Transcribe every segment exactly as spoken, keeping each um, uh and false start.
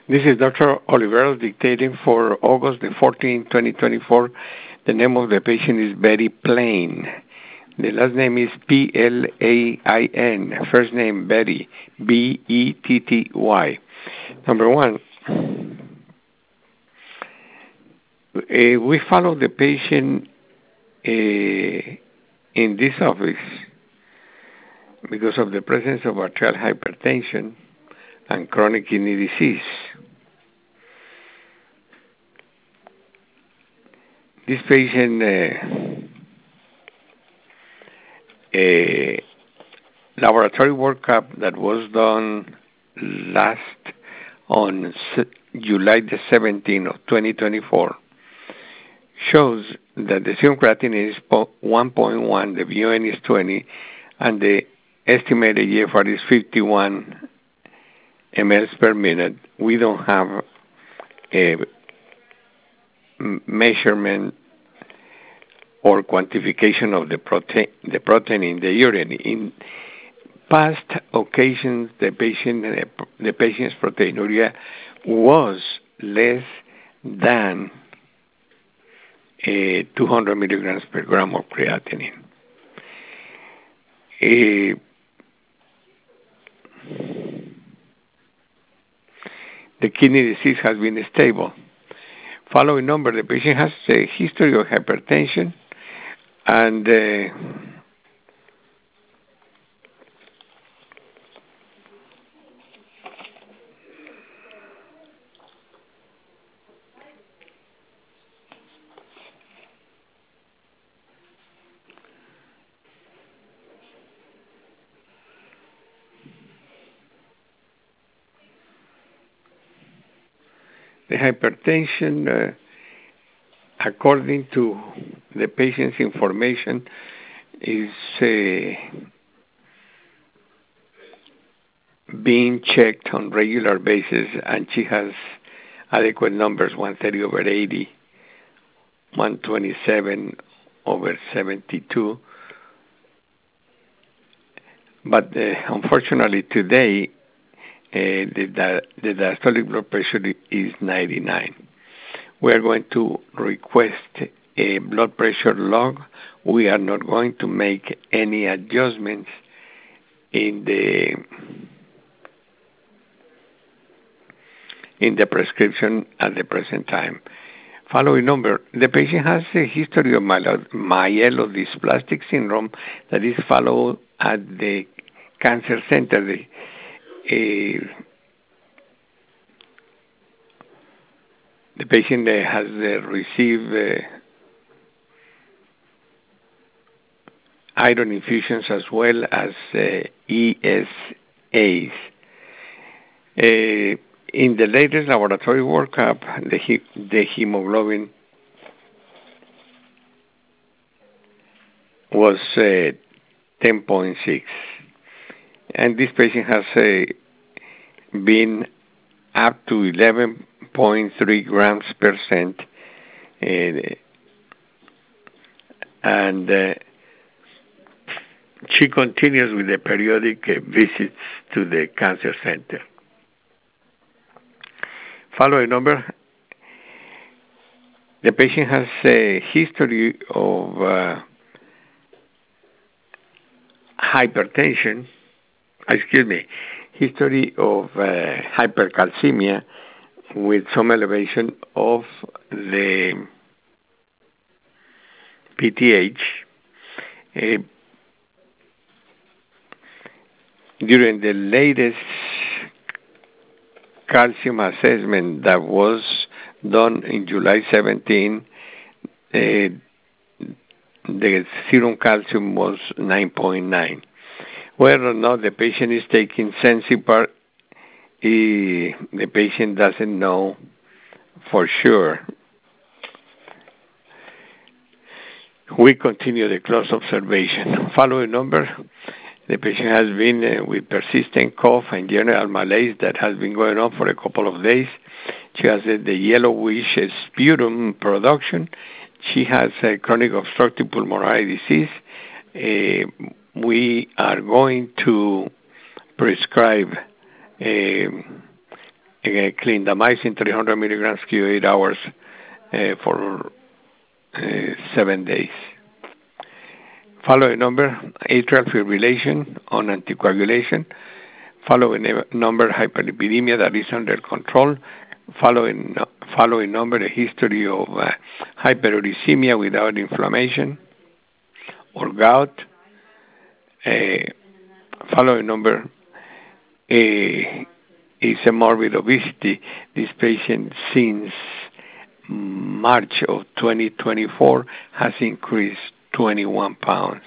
This is Doctor Oliveros dictating for August the fourteenth, twenty twenty-four. The name of the patient is Betty Plain. The last name is P L A I N. First name Betty, B E T T Y. Number one, uh, we follow the patient uh, in this office because of the presence of arterial hypertension and chronic kidney disease. This patient uh, a laboratory workup that was done last on July the seventeenth of twenty twenty-four shows that the serum creatinine is one point one, the V O N is twenty, and the estimated G F R is fifty-one milliliters per minute. We don't have a measurement or quantification of the protein, the protein in the urine. In past occasions, the patient, the patient's proteinuria was less than uh, two hundred milligrams per gram of creatinine. Uh, the kidney disease has been stable. Following number, the patient has a history of hypertension and uh, the hypertension, uh, according to the patient's information, is uh, being checked on regular basis, and she has adequate numbers, one thirty over eighty, one twenty-seven over seventy-two. But uh, unfortunately today, uh, the, the diastolic blood pressure is ninety-nine. We are going to request a blood pressure log. We are not going to make any adjustments in the in the prescription at the present time. Following number, the patient has a history of myelodysplastic syndrome that is followed at the cancer center. The, uh, the patient uh, has uh, received uh, iron infusions as well as uh, E S As. Uh, in the latest laboratory workup, the, he the hemoglobin was uh, ten point six. And this patient has uh, been up to eleven point three grams per cent. Uh, and uh, she continues with the periodic uh, visits to the cancer center. Following number, the patient has a history of uh, hypertension, excuse me, history of uh, hypercalcemia with some elevation of the P T H. Uh, during the latest calcium assessment that was done in July seventeenth, uh, the serum calcium was nine point nine. Whether or not the patient is taking Sensipar, the patient doesn't know for sure. We continue the close observation. Following number, the patient has been uh, with persistent cough and general malaise that has been going on for a couple of days. She has uh, the yellowish sputum production. She has uh, chronic obstructive pulmonary disease. Uh, we are going to prescribe uh, uh, clindamycin three hundred milligrams q eight hours uh, for uh, seven days. Following number, atrial fibrillation on anticoagulation. Following number, hyperlipidemia that is under control. Following following number, a history of uh, hyperuricemia without inflammation or gout. Uh, following number uh, is a morbid obesity. This patient since March of twenty twenty-four has increased twenty-one pounds.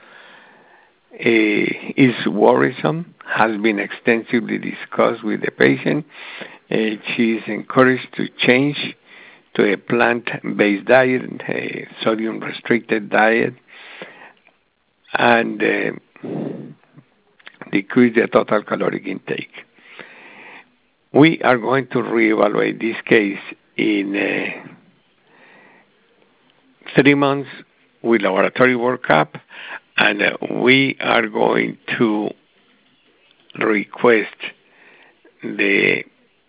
Uh, is worrisome, has been extensively discussed with the patient. Uh, she is encouraged to change to a plant-based diet, a sodium-restricted diet, and uh, decrease the total caloric intake. We are going to reevaluate this case in uh, three months with laboratory workup, and uh, we are going to request the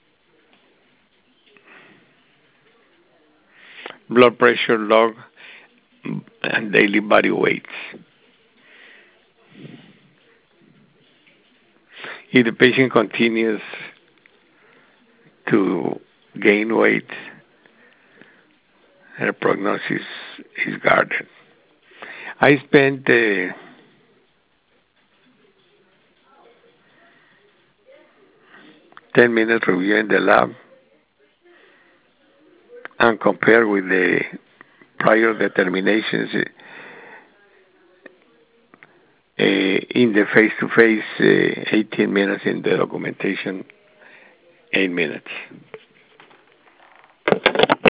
blood pressure log and daily body weights. If the patient continues to gain weight, her prognosis is guarded. I spent uh, ten minutes reviewing the lab and compare with the prior determinations uh, in the face-to-face, uh, eighteen minutes, in the documentation, eight minutes.